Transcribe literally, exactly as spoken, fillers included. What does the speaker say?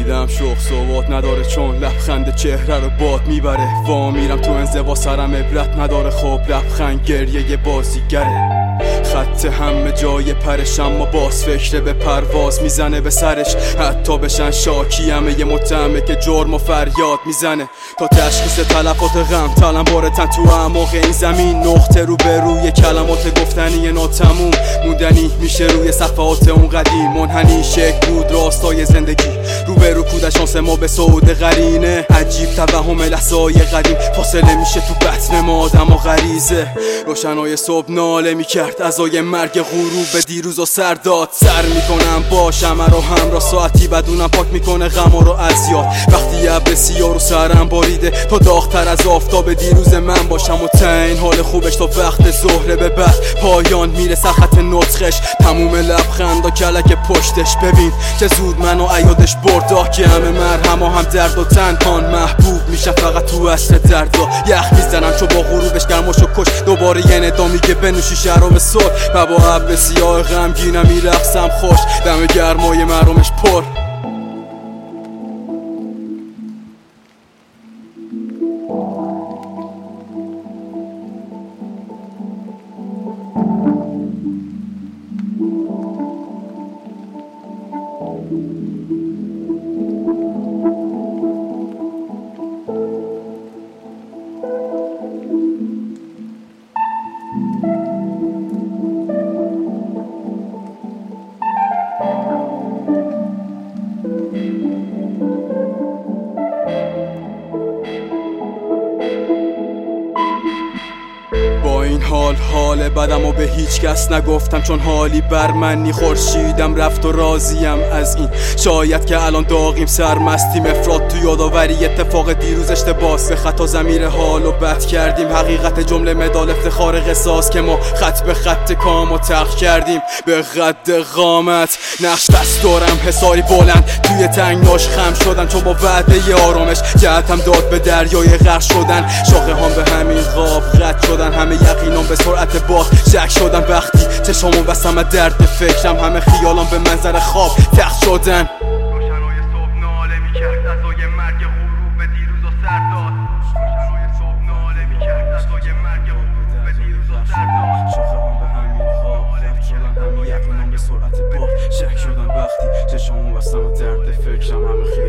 دلم شوق صوت نداره چون لبخند چهره رو باد میبره. وا میرم تو انزوا سرم عبرت نداره خب لبخند گریه بازیگره. خط همه جای پرش اما باز فکر به پرواز میزنه به سرش. حتی بشن شاکی همه یه متهمه که جرم و فریاد میزنه تا تشخیص تلفات غم تلم بارتن تو اعماق این زمین. نقطه رو به روی کلمات گفتنی ناتموم موندنی میشه روی صفحات اون قدیم. منحنی شک بود راستای زندگی رو به رو کود شانس ما به سعود قرینه. عجیب توهم لحظه‌های قدیم فاصله میشه تو بطن ما آدم و غریزه. روشنای صبح ناله میکرد ازای مرگ غروب به دیروز و سرداد. سر میکنم با شمع رو همراه ساعتی بدونم پاک میکنه غم رو از یاد. وقتی ابر سیاه رو سرم باریده تا داغ‌تر از آفتاب دیروز من باشم و تین حال خوبش تا وقت ظهر به بعد پایان میرسه خط نطقش. تموم لبخندا کلک پشتش ببین که زود منو عیادش بردا که همه مرهم و هم درد و تنهان محبوب میشم فقط تو عصر دردا. یخ میزنم چو با غروبش گرماشو کش دوباره یه ندا میگه بنوشی شراب صبح و با ابر سیاه غمگینم میرقصم خوش دم گرمای محرومش پر. این حال حال بدم و به هیچ کس نگفتم چون حالی بر منی. خورشیدم رفت و راضیم از این شاید که الان داغیم سرمستیم. افراد تو یادآوری اتفاق دیروز اشتباس به خطا ضمیر حال و بد کردیم. حقیقت جمله مدال افتخار قصاص که ما خط به خط کام و تخ کردیم به قد قامت. نقش بس دارم حساری بلند توی تنگناش خم شدن چون با وعده آرامش جهتم داد به دریای غرق شدن. شاخه هم به همین قاب قطع شدن همه یقینام به سرعت باد شک شدن. وقتی چشامو بستم از درد فکرم همه خیالام به منظر خواب تخت شدن. روشنای صبح ناله میکرد ازای مرگ غروب به دیروز و سرداد. روشنای صبح ناله میکرد ازای مرگ غروب به دیروز و سرداد. شاخه هم به همین خواب قطع شدن همه یقینام به سرعت باد شک شدن. وقتی چشامو بستم از درد فکرم همه